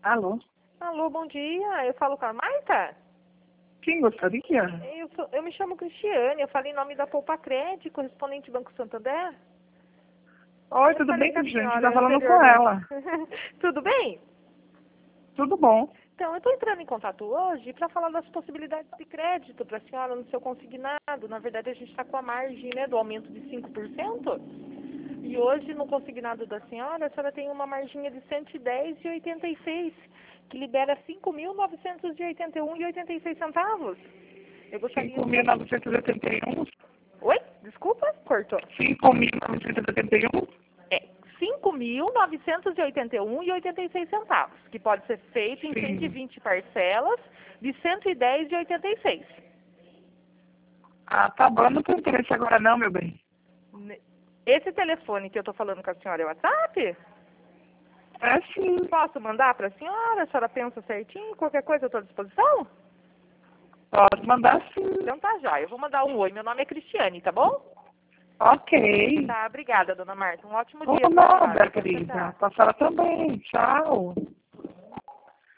Alô? Alô, bom dia. Eu falo com a Marta? Quem gostaria? Eu me chamo Cristiane. Eu falei em nome da Poupa Crédito, correspondente Banco Santander. Oi, Eu tudo falei bem, com a gente? senhora Tá falando com anteriormente. ela. Tudo bem? Tudo bom? Então, eu estou entrando em contato hoje para falar das possibilidades de crédito para a senhora no seu consignado. Na verdade, a gente está com a margem, né, do aumento de 5%. E hoje, no consignado da senhora, a senhora tem uma marginha de 110,86, que libera 5.981,86 centavos. Eu gostaria de... 5.981? Oi? Desculpa, cortou. 5.981? É 5.981,86 centavos, que pode ser feito em Sim. 120 parcelas de 110,86. Ah, tá bom. Não tem interesse agora não, meu bem. Esse telefone que eu estou falando com a senhora é o WhatsApp? É sim. Posso mandar para a senhora? A senhora pensa certinho? Qualquer coisa eu estou à disposição? Pode mandar sim. Então tá já. Eu vou mandar um oi. Meu nome é Cristiane, tá bom? Ok. Tá, obrigada, dona Marta. Um ótimo Por dia pra nada, senhora. Tchau, querida. tchau. Pra senhora também. Tchau.